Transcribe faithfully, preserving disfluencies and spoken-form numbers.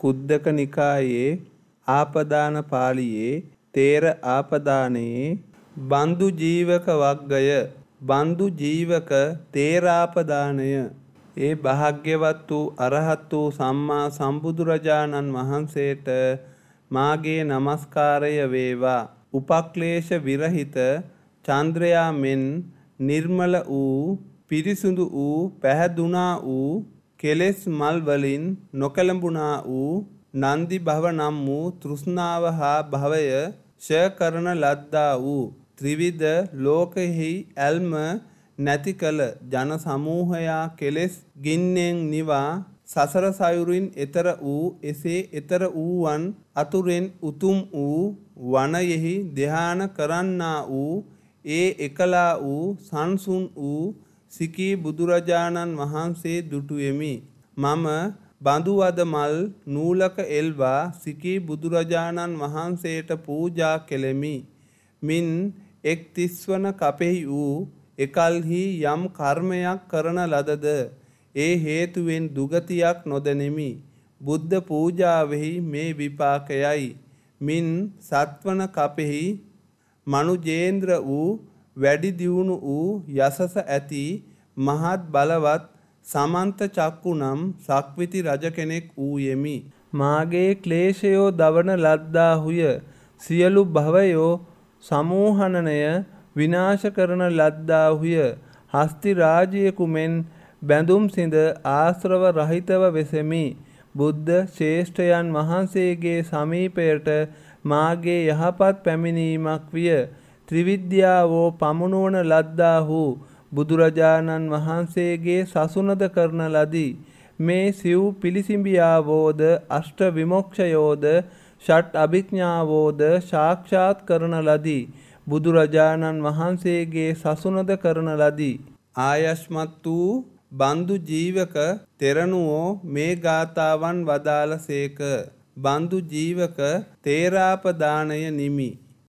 කුද්දක නිකායේ ආපදාන පාළියේ තේර ආපදානයේ බන්දු ජීවක වග්ගය බන්දු ජීවක තේරාපදානය. ඒ භාග්‍යවත් වූ අරහත් වූ සම්මා සම්බුදුරජාණන් වහන්සේට මාගේ නමස්කාරය වේවා. උපක්ලේශ විරහිත චන්ද්‍රයා මෙන් නිර්මල වූ පිරිසුදු වූ පැහැදුනා වූ කෙලෙස් මල් වලින් නොකැළඹුණා වූ නන්දි භව නම් වූ තෘෂ්ණාව හා භවය ක්ෂය කරන ලද්දා වූ ත්‍රිවිධ ලෝකෙහි ඇල්ම නැති කළ ජන සමූහයා කෙලෙස් ගින්නෙන් නිවා සසර සයුරින් එතර වූ එසේ එතර වූවන් අතුරෙන් උතුම් වූ වනයෙහි ධ්‍යාන කරන්නා වූ ඒ එකලා වූ සංසුන් වූ සිකී බුදුරජාණන් වහන්සේ දුටුවෙමි. මම බඳුවද මල් නූලක එල්වා සිකී බුදුරජාණන් වහන්සේට පූජා කෙලෙමි. මින් එක් තිස්වන කපෙහි වූ එකල්හි යම් කර්මයක් කරන ලදද ඒ හේතුවෙන් දුගතියක් නොදෙනෙමි. බුද්ධ පූජාවෙහි මේ විපාකයයි. මින් සත්වන කපෙහි මනුජේන්ද්‍ර වූ වැඩි දියුණු වූ යසස ඇති මහත් බලවත් සමන්ත චක්කු නම් සක්විති රජ කෙනෙක් වූයෙමි. මාගේ ක්ලේශයෝ දවන ලද්දාහුය. සියලු භවයෝ සමූහනනය විනාශ කරන ලද්දාහුය. හස්ති රාජ්‍යයෙකු මෙන් බැඳුම් සිඳ ආශ්‍රව රහිතව වෙසෙමි. බුද්ධ ශ්‍රේෂ්ඨයන් වහන්සේගේ සමීපයට මාගේ යහපත් පැමිණීමක් විය. ත්‍රිවිද්‍යාවෝ පමුණුවන ලද්දාහු බුදුරජාණන් වහන්සේගේ සසුනද කරන ලදී. මේ සිව් පිළිසිඹියාවෝද අෂ්ට විමොක්ෂයෝද ෂට් අභිඥාවෝද සාක්ෂාත් කරන ලදී. බුදුරජාණන් වහන්සේගේ සසුනද කරන ලදී. ආයස්මත් වූ බන්දු ජීවක තෙරණුවෝ මේ ගාථාවන් වදාළසේක. බන්දු ජීවක තේරාපදානය නිමි.